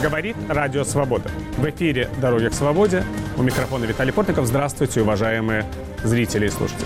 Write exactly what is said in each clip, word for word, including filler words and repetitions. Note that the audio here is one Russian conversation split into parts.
Говорит Радио Свобода. В эфире «Дороги к свободе». У микрофона Виталий Портников. Здравствуйте, уважаемые зрители и слушатели.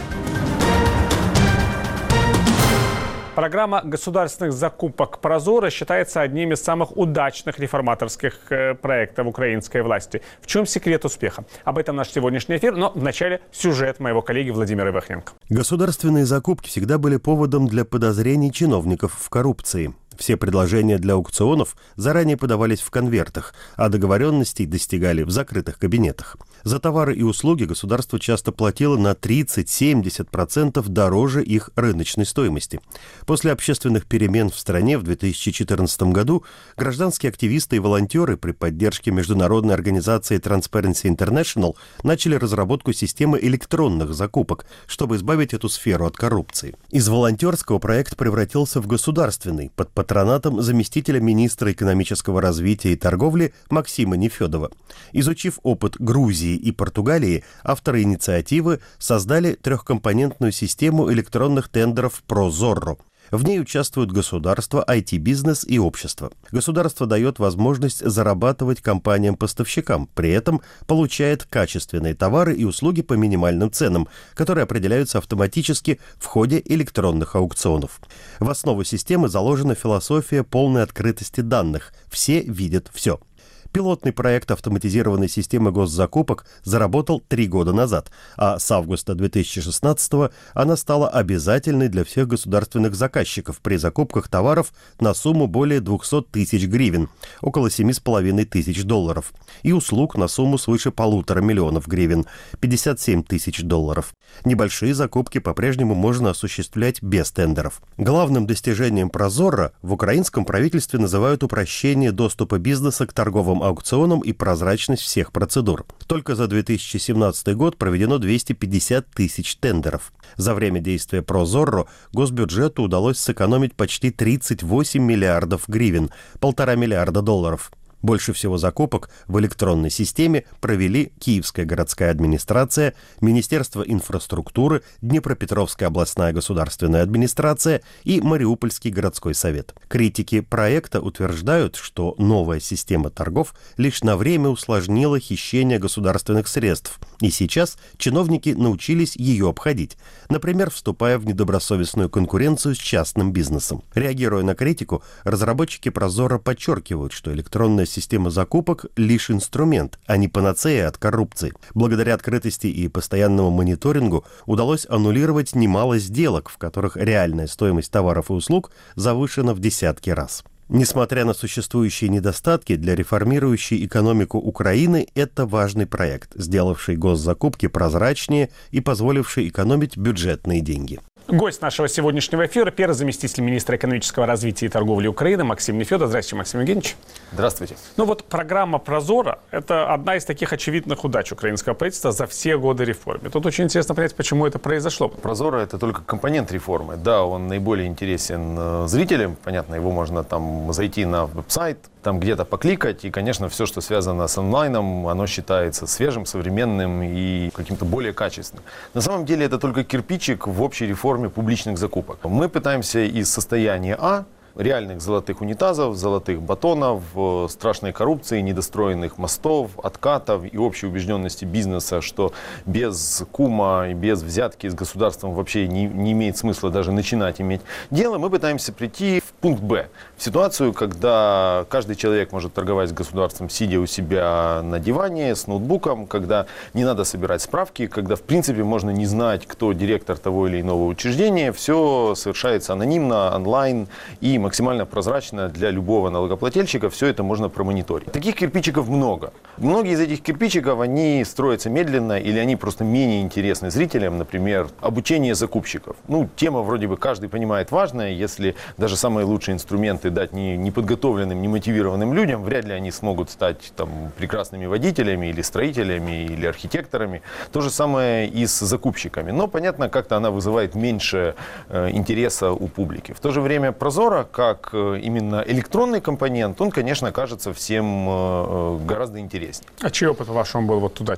Программа государственных закупок «Прозоро» считается одним из самых удачных реформаторских проектов украинской власти. В чем секрет успеха? Об этом наш сегодняшний эфир, но вначале сюжет моего коллеги Владимира Ивахненко. Государственные закупки всегда были поводом для подозрений чиновников в коррупции. Все предложения для аукционов заранее подавались в конвертах, а договоренностей достигали в закрытых кабинетах. За товары и услуги государство часто платило на тридцать-семьдесят процентов дороже их рыночной стоимости. После общественных перемен в стране в две тысячи четырнадцатом году гражданские активисты и волонтеры при поддержке международной организации Transparency International начали разработку системы электронных закупок, чтобы избавить эту сферу от коррупции. Из волонтерского проект превратился в государственный, под патронатом заместителя министра экономического развития и торговли Максима Нефедова. Изучив опыт Грузии и Португалии, авторы инициативы создали трехкомпонентную систему электронных тендеров «Прозоро». В ней участвуют государство, ай ти-бизнес и общество. Государство дает возможность зарабатывать компаниям-поставщикам, при этом получает качественные товары и услуги по минимальным ценам, которые определяются автоматически в ходе электронных аукционов. В основу системы заложена философия полной открытости данных. Все видят все. Пилотный проект автоматизированной системы госзакупок заработал три года назад, а с августа две тысячи шестнадцатого она стала обязательной для всех государственных заказчиков при закупках товаров на сумму более двести тысяч гривен, около семь с половиной тысяч долларов, и услуг на сумму свыше полутора миллионов гривен, пятьдесят семь тысяч долларов. Небольшие закупки по-прежнему можно осуществлять без тендеров. Главным достижением Прозоро в украинском правительстве называют упрощение доступа бизнеса к торговым аукционам и прозрачность всех процедур. Только за две тысячи семнадцатый год проведено двести пятьдесят тысяч тендеров. За время действия Прозоро госбюджету удалось сэкономить почти тридцать восемь миллиардов гривен, полтора миллиарда долларов. Больше всего закупок в электронной системе провели Киевская городская администрация, Министерство инфраструктуры, Днепропетровская областная государственная администрация и Мариупольский городской совет. Критики проекта утверждают, что новая система торгов лишь на время усложнила хищение государственных средств, и сейчас чиновники научились ее обходить, например, вступая в недобросовестную конкуренцию с частным бизнесом. Реагируя на критику, разработчики Прозоро подчеркивают, что электронная система закупок – лишь инструмент, а не панацея от коррупции. Благодаря открытости и постоянному мониторингу удалось аннулировать немало сделок, в которых реальная стоимость товаров и услуг завышена в десятки раз. Несмотря на существующие недостатки, для реформирующей экономику Украины это важный проект, сделавший госзакупки прозрачнее и позволивший экономить бюджетные деньги. Гость нашего сегодняшнего эфира – первый заместитель министра экономического развития и торговли Украины Максим Нефедов. Здравствуйте, Максим Евгеньевич. Здравствуйте. Ну вот программа «Прозоро» – это одна из таких очевидных удач украинского правительства за все годы реформы. Тут очень интересно понять, почему это произошло. «Прозоро» – это только компонент реформы. Да, он наиболее интересен зрителям. Понятно, его можно там зайти на веб-сайт, там где-то покликать. И, конечно, все, что связано с онлайном, оно считается свежим, современным и каким-то более качественным. На самом деле это только кирпичик в общей реформе публичных закупок. Мы пытаемся из состояния А, реальных золотых унитазов, золотых батонов, страшной коррупции, недостроенных мостов, откатов и общей убежденности бизнеса, что без кума и без взятки с государством вообще не, не имеет смысла даже начинать иметь дело, мы пытаемся прийти в пункт Б. В ситуацию, когда каждый человек может торговать с государством, сидя у себя на диване, с ноутбуком, когда не надо собирать справки, когда в принципе можно не знать, кто директор того или иного учреждения, все совершается анонимно, онлайн и максимально прозрачно для любого налогоплательщика, все это можно промониторить. Таких кирпичиков много. Многие из этих кирпичиков, они строятся медленно или они просто менее интересны зрителям, например, обучение закупщиков. Ну, тема вроде бы каждый понимает важная, если даже самые лучшие инструменты дать не, неподготовленным, немотивированным людям, вряд ли они смогут стать там прекрасными водителями или строителями или архитекторами. То же самое и с закупщиками. Но, понятно, как-то она вызывает меньше э, интереса у публики. В то же время Прозоро, как именно электронный компонент, он, конечно, кажется всем гораздо интереснее. А чей опыт ваш он был вот удачный?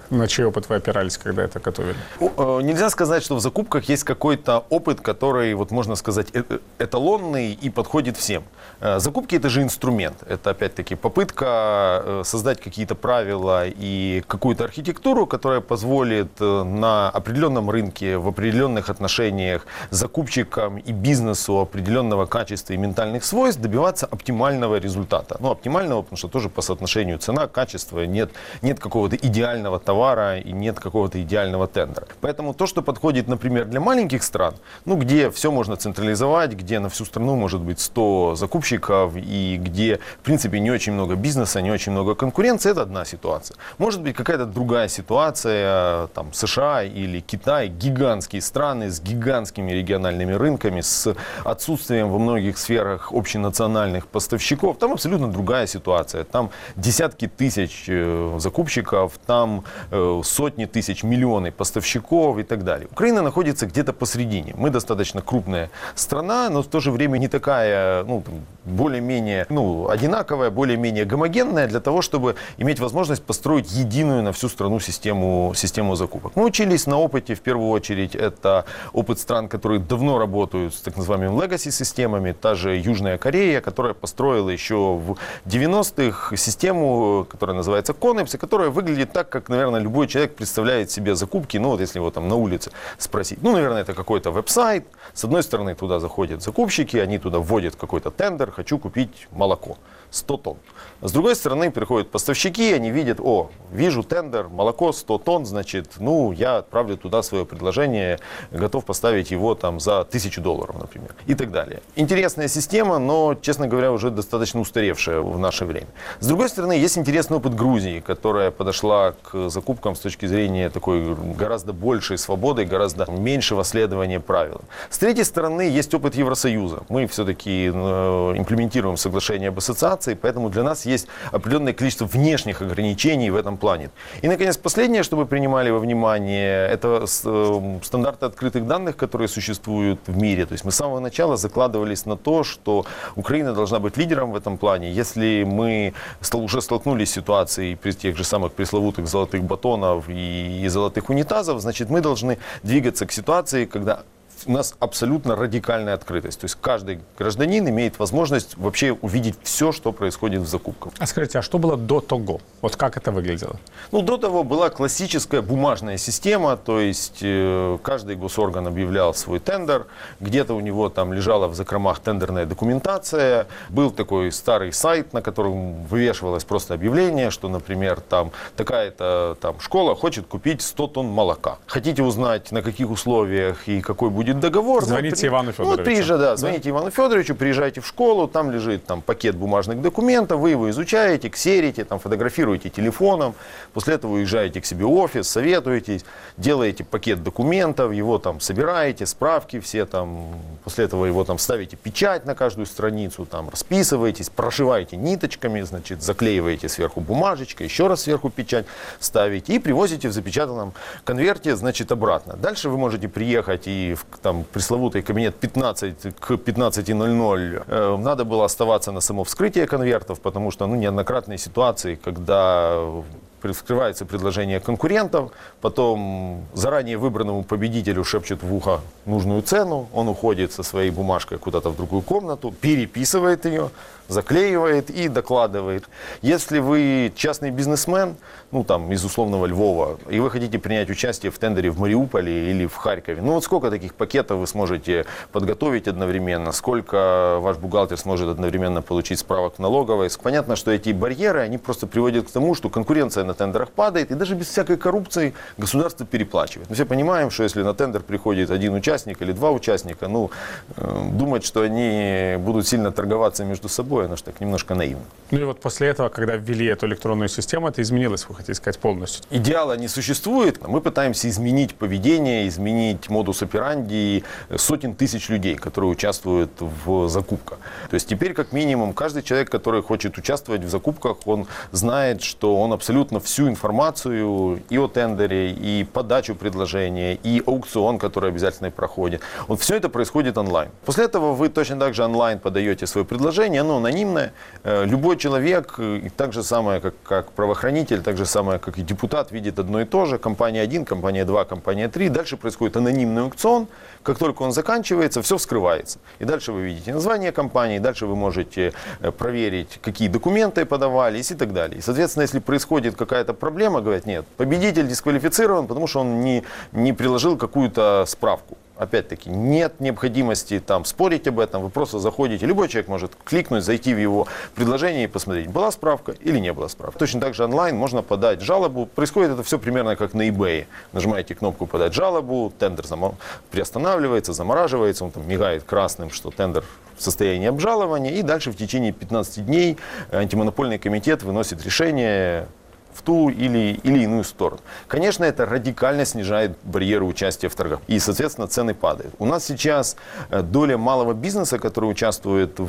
На чей опыт вы опирались, когда это готовили? Нельзя сказать, что в закупках есть какой-то опыт, который, вот можно сказать, эталонный и подходит всем. Закупки – это же инструмент. Это, опять-таки, попытка создать какие-то правила и какую-то архитектуру, которая позволит на определенном рынке, в определенных отношениях закупщикам и бизнесу определенного качества и ментальных свойств добиваться оптимального результата. Ну, оптимального, потому что тоже по соотношению цена, качество, нет, нет какого-то идеального товара и нет какого-то идеального тендера. Поэтому то, что подходит, например, для маленьких стран, ну, где все можно централизовать, где на всю страну может быть сто закупщиков и где, в принципе, не очень много бизнеса, не очень много конкуренции, это одна ситуация. Может быть какая-то другая ситуация, там, США или Китай, гигантские страны с гигантскими региональными рынками, с отсутствием во многих сферах общенациональных поставщиков. Там абсолютно другая ситуация. Там десятки тысяч закупщиков, там сотни тысяч, миллионы поставщиков и так далее. Украина находится где-то посредине. Мы достаточно крупная страна, но в то же время не такая, ну, более-менее, ну, одинаковая, более-менее гомогенная для того, чтобы иметь возможность построить единую на всю страну систему, систему закупок. Мы учились на опыте, в первую очередь, это опыт стран, которые давно работают с так называемыми legacy-системами, та же Южная Корея, которая построила еще в девяностых систему, которая называется Конепс, которая выглядит так, как, наверное, любой человек представляет себе закупки, ну вот если его там на улице спросить. Ну, наверное, это какой-то веб-сайт. С одной стороны, туда заходят закупщики, они туда вводят какой-то тендер, хочу купить молоко, сто тонн. С другой стороны, приходят поставщики, они видят, о, вижу тендер, молоко сто тонн, значит, ну, я отправлю туда свое предложение, готов поставить его там за тысячу долларов, например, и так далее. Интересная система, но, честно говоря, уже достаточно устаревшая в наше время. С другой стороны, есть интересный опыт Грузии, которая подошла к закупкам с точки зрения такой гораздо большей свободы, гораздо меньшего следования правилам. С третьей стороны, есть опыт Евросоюза. Мы все-таки имплементируем соглашение об ассоциации, поэтому для нас есть определенное количество внешних ограничений в этом плане. И, наконец, последнее, что мы принимали во внимание, это стандарты открытых данных, которые существуют в мире. То есть мы с самого начала закладывались на то, что Украина должна быть лидером в этом плане. Если мы уже столкнулись с ситуацией при тех же самых пресловутых золотых батонов и золотых унитазов, значит, мы должны двигаться к ситуации, когда у нас абсолютно радикальная открытость. То есть каждый гражданин имеет возможность вообще увидеть все, что происходит в закупках. А скажите, а что было до того? Вот как это выглядело? Ну, до того была классическая бумажная система, то есть э, каждый госорган объявлял свой тендер, где-то у него там лежала в закромах тендерная документация, был такой старый сайт, на котором вывешивалось просто объявление, что, например, там такая-то там школа хочет купить сто тонн молока. Хотите узнать, на каких условиях и какой будет договор? Звоните ну, Ивану Федоровичу. Ну, приезжайте, да, звоните да? Ивану Федоровичу, приезжайте в школу, там лежит там, пакет бумажных документов, вы его изучаете, ксерите, там, фотографируете телефоном, после этого уезжаете к себе в офис, советуетесь, делаете пакет документов, его там собираете, справки все там, после этого его там ставите печать на каждую страницу, там расписываетесь, прошиваете ниточками, значит, заклеиваете сверху бумажечкой, еще раз сверху печать ставите и привозите в запечатанном конверте, значит, обратно. Дальше вы можете приехать и в там пресловутый кабинет пятнадцать к пятнадцати ноль-ноль. Э, надо было оставаться на само вскрытие конвертов, потому что ну, неоднократные ситуации, когда вскрывается предложение конкурентов, потом заранее выбранному победителю шепчет в ухо нужную цену, он уходит со своей бумажкой куда-то в другую комнату, переписывает ее, заклеивает и докладывает. Если вы частный бизнесмен, ну там из условного Львова, и вы хотите принять участие в тендере в Мариуполе или в Харькове, ну вот сколько таких пакетов вы сможете подготовить одновременно, сколько ваш бухгалтер сможет одновременно получить справок в налоговой. Понятно, что эти барьеры, они просто приводят к тому, что конкуренция на тендерах падает, и даже без всякой коррупции государство переплачивает. Мы все понимаем, что если на тендер приходит один участник или два участника, ну, э, думать, что они будут сильно торговаться между собой, оно же так немножко наивно. Ну и вот после этого, когда ввели эту электронную систему, это изменилось, вы хотите сказать, полностью? Идеала не существует. Мы пытаемся изменить поведение, изменить модус операнди сотен тысяч людей, которые участвуют в закупках. То есть теперь, как минимум, каждый человек, который хочет участвовать в закупках, он знает, что он абсолютно абсолютно всю информацию и о тендере, и подачу предложения, и аукцион, который обязательно проходит. Вот все это происходит онлайн. После этого вы точно так же онлайн подаете свое предложение, оно анонимное. Любой человек, так же самое, как, как правоохранитель, так же самое, как и депутат, видит одно и то же. Компания один, компания два, компания три. Дальше происходит анонимный аукцион. Как только он заканчивается, все вскрывается. И дальше вы видите название компании, дальше вы можете проверить, какие документы подавались и так далее. И, соответственно, если происходит какая-то проблема, говорят, нет, победитель дисквалифицирован, потому что он не, не приложил какую-то справку. Опять-таки, нет необходимости там спорить об этом, вы просто заходите, любой человек может кликнуть, зайти в его предложение и посмотреть, была справка или не была справка. Точно так же онлайн можно подать жалобу, происходит это все примерно как на eBay. Нажимаете кнопку «Подать жалобу», тендер приостанавливается, замораживается, он там мигает красным, что тендер в состоянии обжалования, и дальше в течение пятнадцати дней антимонопольный комитет выносит решение в ту или, или иную сторону. Конечно, это радикально снижает барьеры участия в торгах. И, соответственно, цены падают. У нас сейчас доля малого бизнеса, который участвует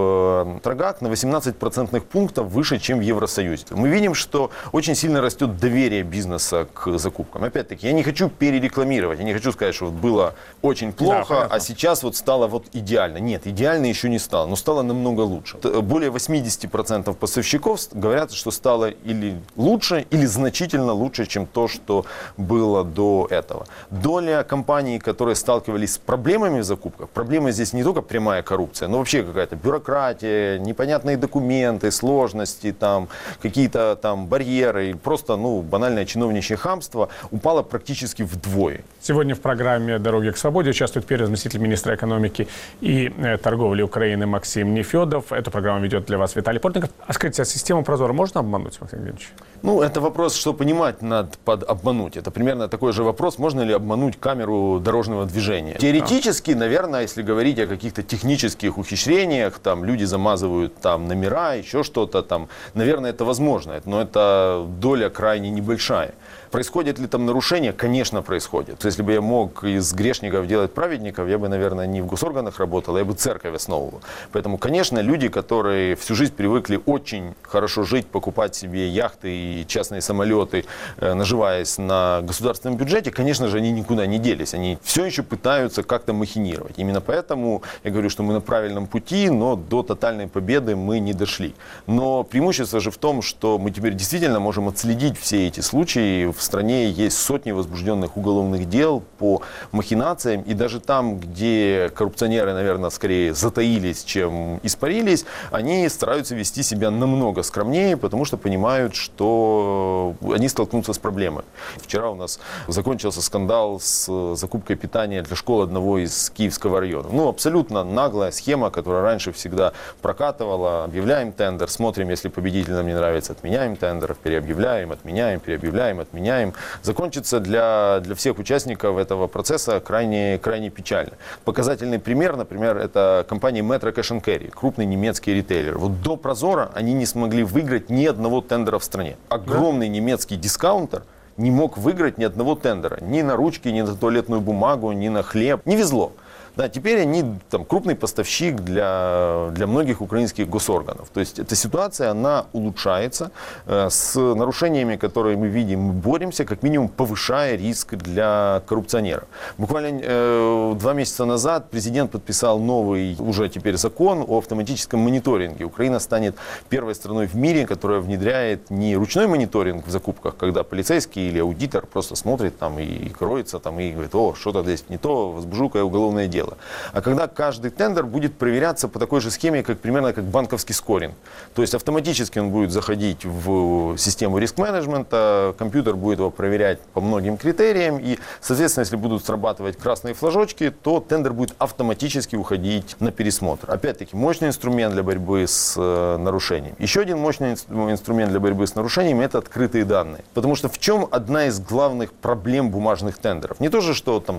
в торгах, на восемнадцать процентных пунктов выше, чем в Евросоюзе. Мы видим, что очень сильно растет доверие бизнеса к закупкам. Опять-таки, я не хочу перерекламировать, я не хочу сказать, что вот было очень плохо, да, а сейчас вот стало вот идеально. Нет, идеально еще не стало, но стало намного лучше. Более восемьдесят процентов поставщиков говорят, что стало или лучше, лучше или значительно лучше, чем то, что было до этого. Доля компаний, которые сталкивались с проблемами в закупках, проблемы здесь не только прямая коррупция, но вообще какая-то бюрократия, непонятные документы, сложности, там, какие-то там барьеры, просто ну, банальное чиновничье хамство, упала практически вдвое. Сегодня в программе «Дороги к свободе» участвует первый заместитель министра экономики и э, торговли Украины Максим Нефедов. Эту программу ведет для вас Виталий Портников. А скажите, а систему Прозора можно обмануть, Максим Евгеньевич? Ну, это вопрос, что понимать надо под обмануть. Это примерно такой же вопрос, можно ли обмануть камеру дорожного движения. Теоретически, наверное, если говорить о каких-то технических ухищрениях, там люди замазывают там номера, еще что-то там, наверное, это возможно, но это доля крайне небольшая. Происходит ли там нарушение? Конечно, происходит. Если бы я мог из грешников делать праведников, я бы, наверное, не в госорганах работал, я бы церковь основывал. Поэтому, конечно, люди, которые всю жизнь привыкли очень хорошо жить, покупать себе яхты и частные самолеты, наживаясь на государственном бюджете, конечно же, они никуда не делись. Они все еще пытаются как-то махинировать. Именно поэтому я говорю, что мы на правильном пути, но до тотальной победы мы не дошли. Но преимущество же в том, что мы теперь действительно можем отследить все эти случаи. В стране есть сотни возбужденных уголовных дел по махинациям. И даже там, где коррупционеры, наверное, скорее затаились, чем испарились, они стараются вести себя намного скромнее, потому что понимают, что они столкнутся с проблемой. Вчера у нас закончился скандал с закупкой питания для школ одного из Киевского района. Ну, абсолютно наглая схема, которая раньше всегда прокатывала. Объявляем тендер, смотрим, если победитель нам не нравится, отменяем тендер, переобъявляем, отменяем, переобъявляем, отменяем. Закончится для, для всех участников этого процесса крайне, крайне печально. Показательный пример, например, это компания Metro Cash and Carry, крупный немецкий ритейлер. Вот до Прозора они не смогли выиграть ни одного тендера в стране. Огромный немецкий дискаунтер не мог выиграть ни одного тендера. Ни на ручки, ни на туалетную бумагу, ни на хлеб. Не везло. Да, теперь они там, крупный поставщик для, для многих украинских госорганов. То есть эта ситуация, она улучшается. Э, с нарушениями, которые мы видим, мы боремся, как минимум повышая риск для коррупционеров. Буквально э, два месяца назад президент подписал новый уже теперь закон о автоматическом мониторинге. Украина станет первой страной в мире, которая внедряет не ручной мониторинг в закупках, когда полицейский или аудитор просто смотрит там, и, и кроется там, и говорит, о, что-то здесь не то, возбужу-ка уголовное дело. А когда каждый тендер будет проверяться по такой же схеме, как примерно как банковский скоринг. То есть автоматически он будет заходить в систему риск-менеджмента, компьютер будет его проверять по многим критериям, и, соответственно, если будут срабатывать красные флажочки, то тендер будет автоматически уходить на пересмотр. Опять-таки, мощный инструмент для борьбы с э, нарушением. Еще один мощный инструмент для борьбы с нарушением – это открытые данные. Потому что в чем одна из главных проблем бумажных тендеров? Не то же, что там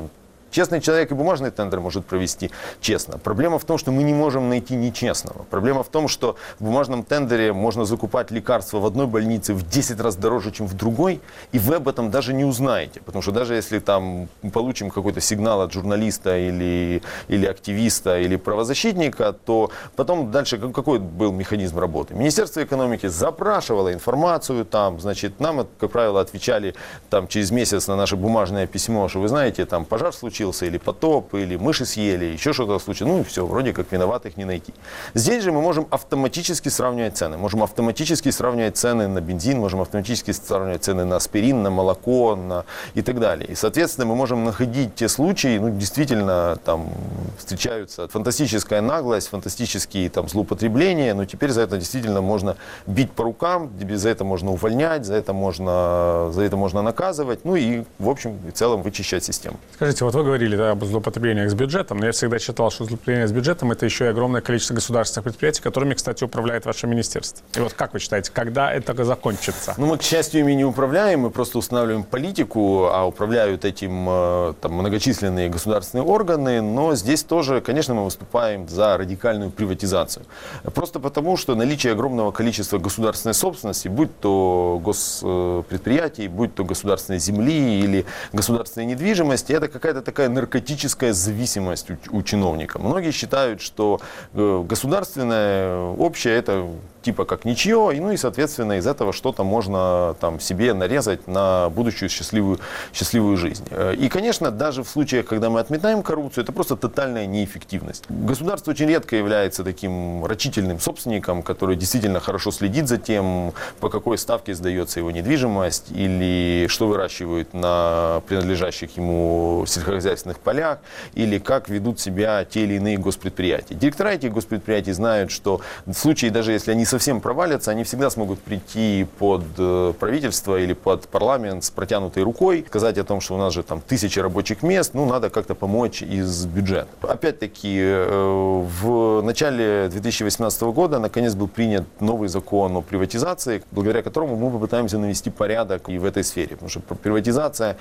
Честный человек и бумажный тендер может провести честно. Проблема в том, что мы не можем найти нечестного. Проблема в том, что в бумажном тендере можно закупать лекарства в одной больнице в десять раз дороже, чем в другой, и вы об этом даже не узнаете. Потому что даже если там получим какой-то сигнал от журналиста или, или активиста, или правозащитника, то потом дальше какой был механизм работы? Министерство экономики запрашивало информацию там, значит, нам, как правило, отвечали там через месяц на наше бумажное письмо, что вы знаете, там пожар случился, или потоп, или мыши съели, еще что-то случилось. Ну и все, вроде как виноватых не найти. Здесь же мы можем автоматически сравнивать цены. Можем автоматически сравнивать цены на бензин, можем автоматически сравнивать цены на аспирин, на молоко на... и так далее. И, соответственно, мы можем находить те случаи, ну, действительно, там встречаются фантастическая наглость, фантастические там злоупотребления, но теперь за это действительно можно бить по рукам, за это можно увольнять, за это можно, за это можно наказывать, ну и, в общем и целом, вычищать систему. Скажите, вот вы говорили, да, об злоупотреблениях с бюджетом, но я всегда считал, что злоупотребление с бюджетом – это еще и огромное количество государственных предприятий, которыми, кстати, управляет ваше министерство. И вот как вы считаете, когда это закончится? Ну, мы, к счастью, ими не управляем, мы просто устанавливаем политику, а управляют этим там, многочисленные государственные органы, но здесь тоже, конечно, мы выступаем за радикальную приватизацию. Просто потому, что наличие огромного количества государственной собственности, будь то госпредприятий, будь то государственной земли или государственной недвижимости, это какая-то такая наркотическая зависимость у, у чиновника. Многие считают, что государственное общее это типа как ничье, и, ну и, соответственно, из этого что-то можно там себе нарезать на будущую счастливую, счастливую жизнь. И, конечно, даже в случаях, когда мы отметаем коррупцию, это просто тотальная неэффективность. Государство очень редко является таким рачительным собственником, который действительно хорошо следит за тем, по какой ставке сдается его недвижимость или что выращивают на принадлежащих ему сельскохозяйственных полях, или как ведут себя те или иные госпредприятия. Директора этих госпредприятий знают, что в случае, даже если они совсем провалятся, они всегда смогут прийти под правительство или под парламент с протянутой рукой, сказать о том, что у нас же там тысячи рабочих мест, ну надо как-то помочь из бюджета. Опять-таки, в начале две тысячи восемнадцатого года наконец был принят новый закон о приватизации, благодаря которому мы попытаемся навести порядок и в этой сфере. Потому что приватизация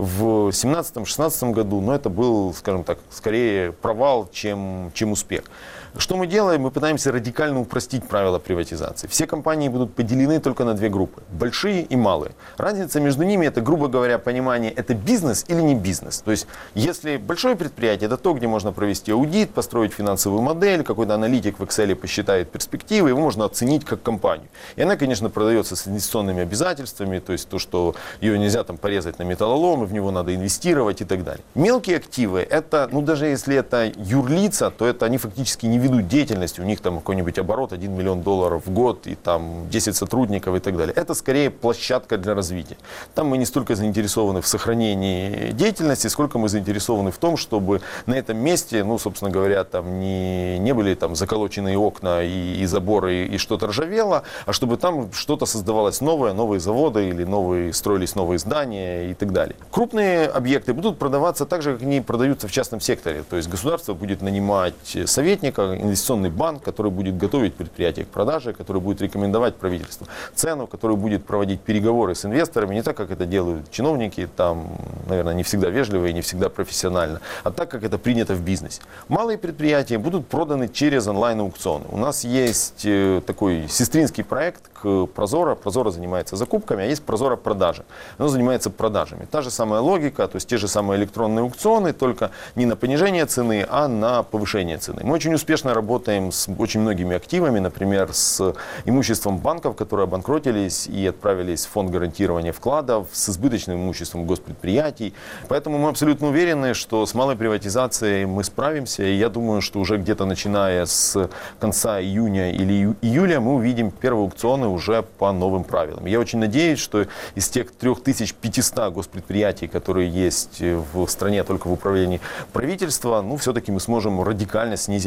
в семнадцатом-шестнадцатом году, ну это был, скажем так, скорее провал, чем, чем успех. Что мы делаем? Мы пытаемся радикально упростить правила приватизации. Все компании будут поделены только на две группы. Большие и малые. Разница между ними, это, грубо говоря, понимание, это бизнес или не бизнес. То есть, если большое предприятие, это то, где можно провести аудит, построить финансовую модель, какой-то аналитик в Excel посчитает перспективы, его можно оценить как компанию. И она, конечно, продается с инвестиционными обязательствами, то есть то, что ее нельзя там порезать на металлолом, и в него надо инвестировать и так далее. Мелкие активы, это, ну даже если это юрлица, то это они фактически не ведут деятельность, у них там какой-нибудь оборот один миллион долларов в год и там десять сотрудников и так далее. Это скорее площадка для развития. Там мы не столько заинтересованы в сохранении деятельности, сколько мы заинтересованы в том, чтобы на этом месте, ну, собственно говоря, там не, не были там заколоченные окна и, и заборы и, и что-то ржавело, а чтобы там что-то создавалось новое, новые заводы или новые, строились новые здания и так далее. Крупные объекты будут продаваться так же, как они продаются в частном секторе. То есть государство будет нанимать советника, инвестиционный банк, который будет готовить предприятие к продаже, который будет рекомендовать правительству цену, который будет проводить переговоры с инвесторами, не так, как это делают чиновники, там, наверное, не всегда вежливо и не всегда профессионально, а так, как это принято в бизнесе. Малые предприятия будут проданы через онлайн-аукционы. У нас есть такой сестринский проект к Прозоро. Прозоро занимается закупками, а есть Прозоро продажи. Оно занимается продажами. Та же самая логика, то есть те же самые электронные аукционы, только не на понижение цены, а на повышение цены. Мы очень успешно работаем с очень многими активами, например, с имуществом банков, которые обанкротились и отправились в фонд гарантирования вкладов, с избыточным имуществом госпредприятий. Поэтому мы абсолютно уверены, что с малой приватизацией мы справимся. И я думаю, что уже где-то начиная с конца июня или июля мы увидим первые аукционы уже по новым правилам. Я очень надеюсь, что из тех трёх тысяч пятисот госпредприятий, которые есть в стране только в управлении правительства, ну, все-таки мы сможем радикально снизить эту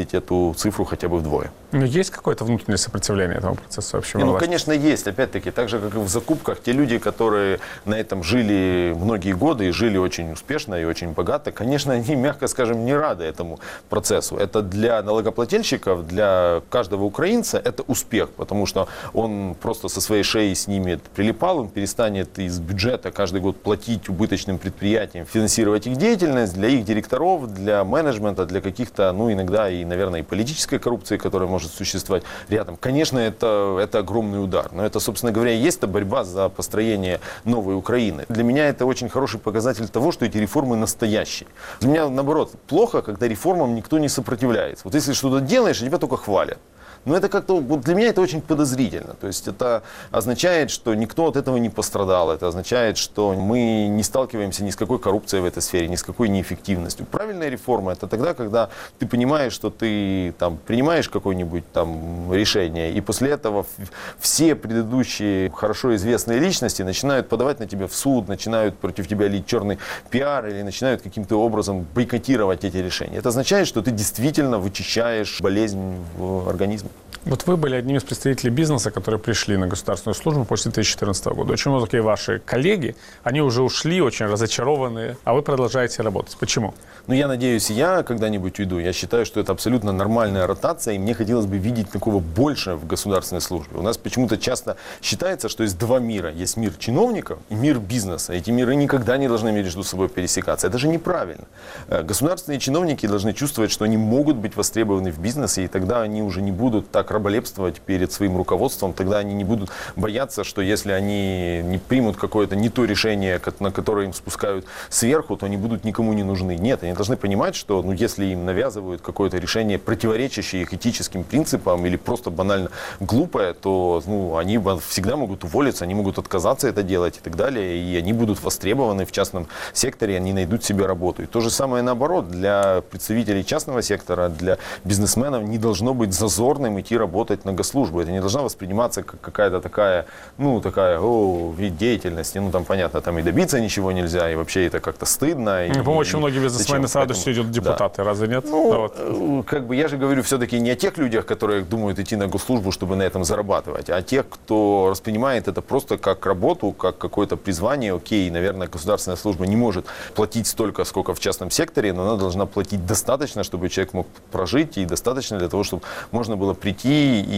эту цифру хотя бы вдвое. Но есть какое-то внутреннее сопротивление этому процессу вообще? Не, ну, конечно, есть. Опять-таки, так же, как и в закупках, те люди, которые на этом жили многие годы и жили очень успешно и очень богато, конечно, они, мягко скажем, не рады этому процессу. Это для налогоплательщиков, для каждого украинца это успех, потому что он просто со своей шеи снимет прилипал, он перестанет из бюджета каждый год платить убыточным предприятиям, финансировать их деятельность, для их директоров, для менеджмента, для каких-то, ну, иногда и, наверное, и политической коррупции, которая может существовать рядом. Конечно, это, это огромный удар. Но это, собственно говоря, и есть та борьба за построение новой Украины. Для меня это очень хороший показатель того, что эти реформы настоящие. Для меня, наоборот, плохо, когда реформам никто не сопротивляется. Вот если что-то делаешь, тебя только хвалят. Но это как-то, вот для меня это очень подозрительно. То есть это означает, что никто от этого не пострадал. Это означает, что мы не сталкиваемся ни с какой коррупцией в этой сфере, ни с какой неэффективностью. Правильная реформа — это тогда, когда ты понимаешь, что ты там принимаешь какое-нибудь там решение, и после этого все предыдущие хорошо известные личности начинают подавать на тебя в суд, начинают против тебя лить черный пиар или начинают каким-то образом бойкотировать эти решения. Это означает, что ты действительно вычищаешь болезнь в организме. Вот вы были одним из представителей бизнеса, которые пришли на государственную службу после две тысячи четырнадцатого года. Очень многие ваши коллеги, они уже ушли, очень разочарованные, а вы продолжаете работать. Почему? Ну, я надеюсь, я когда-нибудь уйду. Я считаю, что это абсолютно нормальная ротация, и мне хотелось бы видеть такого больше в государственной службе. У нас почему-то часто считается, что есть два мира. Есть мир чиновников и мир бизнеса. Эти миры никогда не должны между собой пересекаться. Это же неправильно. Государственные чиновники должны чувствовать, что они могут быть востребованы в бизнесе, и тогда они уже не будут так раболепствовать перед своим руководством, тогда они не будут бояться, что если они не примут какое-то не то решение, на которое им спускают сверху, то они будут никому не нужны. Нет, они должны понимать, что ну, если им навязывают какое-то решение, противоречащее их этическим принципам или просто банально глупое, то ну, они всегда могут уволиться, они могут отказаться это делать и так далее, и они будут востребованы в частном секторе, они найдут себе работу. И то же самое наоборот, для представителей частного сектора, для бизнесменов не должно быть зазорным идти работать на госслужбу. Это не должна восприниматься как какая-то такая, ну, такая, о, вид деятельности. Ну, там, понятно, там и добиться ничего нельзя, и вообще это как-то стыдно. И, по-моему, очень многие бизнесмены с радостью идут в депутаты, да. Разве нет? Ну, да, вот. как бы я же говорю все-таки не о тех людях, которые думают идти на госслужбу, чтобы на этом зарабатывать, а о тех, кто воспринимает это просто как работу, как какое-то призвание. Окей, наверное, государственная служба не может платить столько, сколько в частном секторе, но она должна платить достаточно, чтобы человек мог прожить, и достаточно для того, чтобы можно было прийти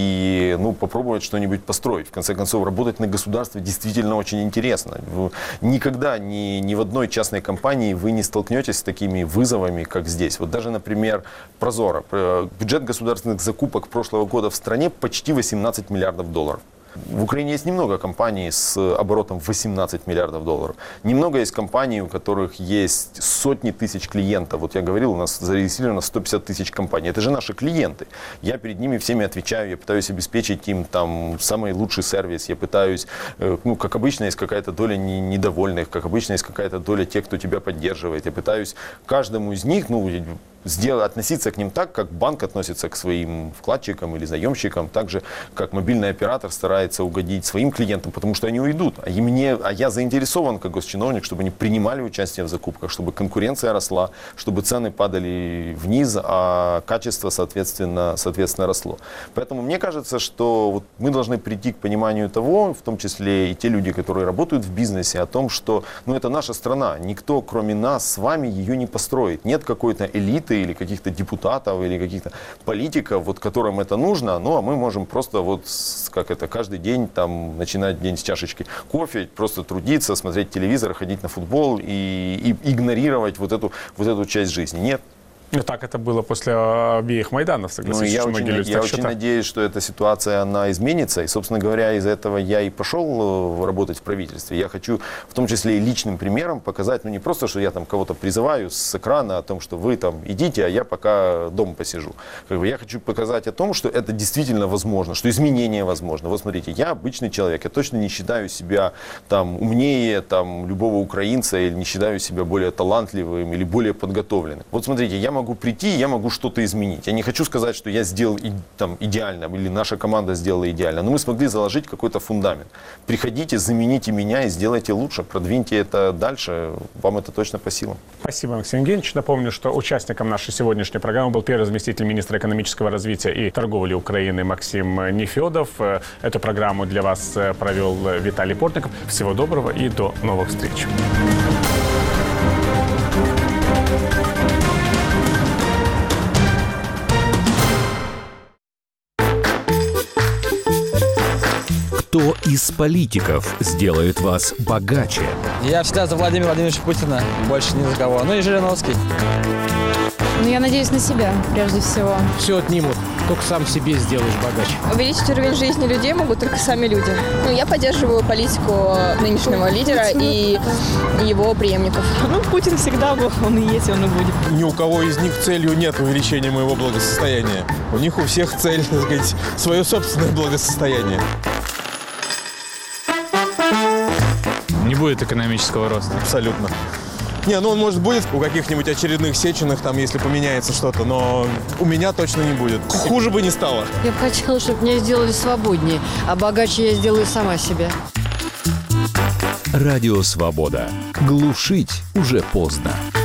и ну, попробовать что-нибудь построить. В конце концов, работать на государстве действительно очень интересно. Никогда ни, ни в одной частной компании вы не столкнетесь с такими вызовами, как здесь. Вот даже, например, Прозоро. Бюджет государственных закупок прошлого года в стране почти восемнадцать миллиардов долларов. В Украине есть немного компаний с оборотом восемнадцать миллиардов долларов. Немного есть компаний, у которых есть сотни тысяч клиентов. Вот я говорил, у нас зарегистрировано сто пятьдесят тысяч компаний. Это же наши клиенты. Я перед ними всеми отвечаю, я пытаюсь обеспечить им там самый лучший сервис. Я пытаюсь, ну, как обычно, есть какая-то доля недовольных, как обычно, есть какая-то доля тех, кто тебя поддерживает. Я пытаюсь каждому из них, ну, сделать, относиться к ним так, как банк относится к своим вкладчикам или заемщикам, так же, как мобильный оператор старается угодить своим клиентам, потому что они уйдут. А, и мне, а я заинтересован, как госчиновник, чтобы они принимали участие в закупках, чтобы конкуренция росла, чтобы цены падали вниз, а качество, соответственно, соответственно росло. Поэтому мне кажется, что вот мы должны прийти к пониманию того, в том числе и те люди, которые работают в бизнесе, о том, что ну, это наша страна, никто, кроме нас с вами, ее не построит. Нет какой-то элиты или каких-то депутатов, или каких-то политиков, вот которым это нужно, ну а мы можем просто вот, как это, каждый день там начинать день с чашечки кофе, просто трудиться, смотреть телевизор, ходить на футбол и, и игнорировать вот эту, вот эту часть жизни. Нет. И так это было после обеих Майданов, согласитесь, ну, я что очень, многие люди я так очень считают. надеюсь, что эта ситуация, она изменится. И, собственно говоря, из-за этого я и пошел работать в правительстве. Я хочу, в том числе и личным примером, показать, ну не просто, что я там кого-то призываю с экрана о том, что вы там идите, а я пока дома посижу. Как бы я хочу показать о том, что это действительно возможно, что изменения возможно. Вот смотрите, я обычный человек, я точно не считаю себя там умнее там, любого украинца или не считаю себя более талантливым или более подготовленным. Вот смотрите, я могу прийти, я могу что-то изменить. Я не хочу сказать, что я сделал и, там, идеально, или наша команда сделала идеально, но мы смогли заложить какой-то фундамент. Приходите, замените меня и сделайте лучше, продвиньте это дальше, вам это точно по силам. Спасибо, Максим Евгеньевич. Напомню, что участником нашей сегодняшней программы был первый заместитель министра экономического развития и торговли Украины Максим Нефедов. Эту программу для вас провел Виталий Портников. Всего доброго и до новых встреч. Кто из политиков сделает вас богаче? Я всегда за Владимира Владимировича Путина, больше ни за кого. Ну и Жириновский. Ну, я надеюсь на себя, прежде всего. Все отнимут, только сам себе сделаешь богаче. Увеличить уровень жизни людей могут только сами люди. Ну, я поддерживаю политику нынешнего лидера и его преемников. Ну, Путин всегда был, он и есть, он и будет. Ни у кого из них целью нет увеличения моего благосостояния. У них у всех цель, так сказать, свое собственное благосостояние. Не будет экономического роста. Абсолютно. Не, ну он, может, будет у каких-нибудь очередных Сеченых, там, если поменяется что-то, но у меня точно не будет. Хуже бы не стало. Я бы хотела, чтобы меня сделали свободнее, а богаче я сделаю сама себя. Радио «Свобода». Глушить уже поздно.